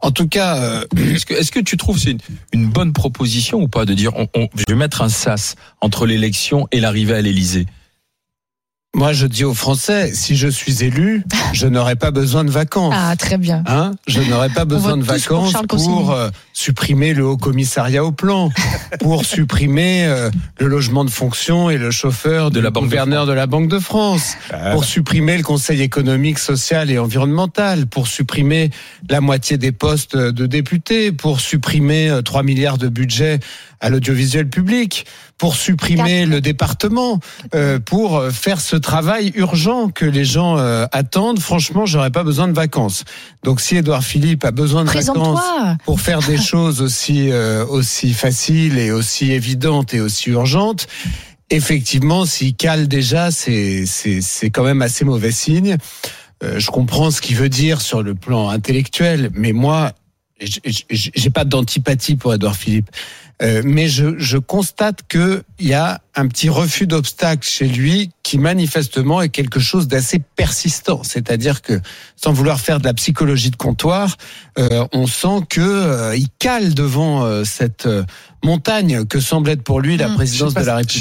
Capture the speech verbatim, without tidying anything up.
En tout cas, euh... est-ce que, est-ce que tu trouves que c'est une, une bonne proposition ou pas de dire on, on, je vais mettre un sas entre l'élection et l'arrivée à l'Élysée? Moi, je dis aux Français, si je suis élu, je n'aurai pas besoin de vacances. Ah, très bien. Hein, je n'aurai pas besoin de vacances pour, pour euh, supprimer le Haut Commissariat au Plan, pour supprimer euh, le logement de fonction et le chauffeur de, de la gouverneur de, de la Banque de France, ah. pour supprimer le Conseil économique, social et environnemental, pour supprimer la moitié des postes de députés, pour supprimer euh, trois milliards de budget à l'audiovisuel public, pour supprimer le département, euh, pour faire ce travail urgent que les gens euh, attendent. Franchement, j'aurais pas besoin de vacances. Donc, si Édouard Philippe a besoin de vacances pour faire des choses aussi euh, aussi faciles et aussi évidentes et aussi urgentes, effectivement, s'il cale déjà, c'est c'est c'est quand même assez mauvais signe. Euh, je comprends ce qu'il veut dire sur le plan intellectuel, mais moi, j'ai pas d'antipathie pour Édouard Philippe. Euh, mais je, je constate qu'il y a un petit refus d'obstacle chez lui qui manifestement est quelque chose d'assez persistant. C'est-à-dire que, sans vouloir faire de la psychologie de comptoir, euh, on sent que euh, il cale devant euh, cette euh, montagne que semble être pour lui la présidence de la République.